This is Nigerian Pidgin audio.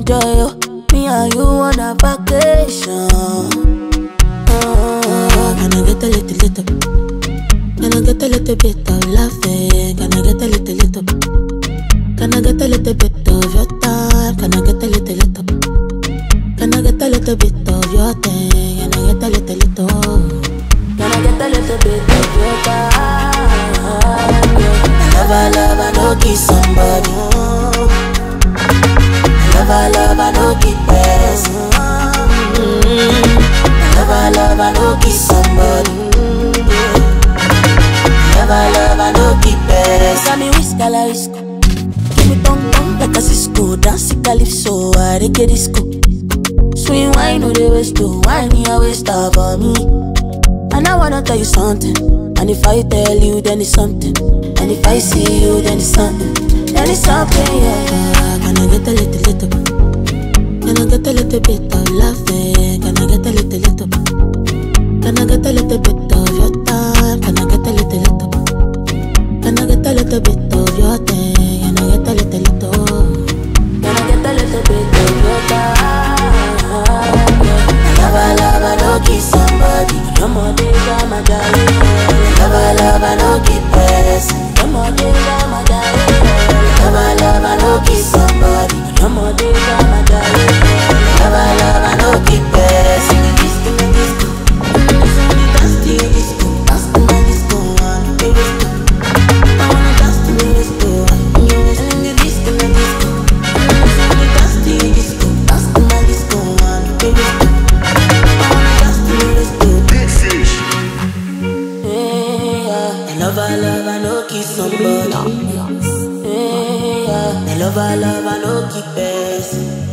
enjoy, oh. Me and you on a vacation. Can I get a little? Can I get a little bit of laughing? Can I get a little? Can I get a little bit of your time? Can I get a little? Can I get a little bit of your thing? Can I get a little? Can I get a little bit of your time? I know kiss somebody. I know keep pressing. I know kiss somebody. I know keep pressing. Got me whisker like whisker. Give me tongue like a Cisco. Dance it calypso, I reggae disco. Swing wine, no they waste to wine, you waste for me. And I wanna tell you something. And if I tell you, then it's something. And if I see you, then it's something. Then it's something, yeah. Can I get a little? Can I get a little bit of laughing? Can I get a little? Can I get a little bit of your time? Can I get a little? Can I get a little bit of your thing? Can I get a little? Can I get a little bit of your time? I know kiss somebody. No more days, I'm a darling. I know keep pressing. No more days, I'm a darling. I know kiss somebody. No more days, I'm a darling. I know keep pressing. I know kiss somebody. I know keep pressing.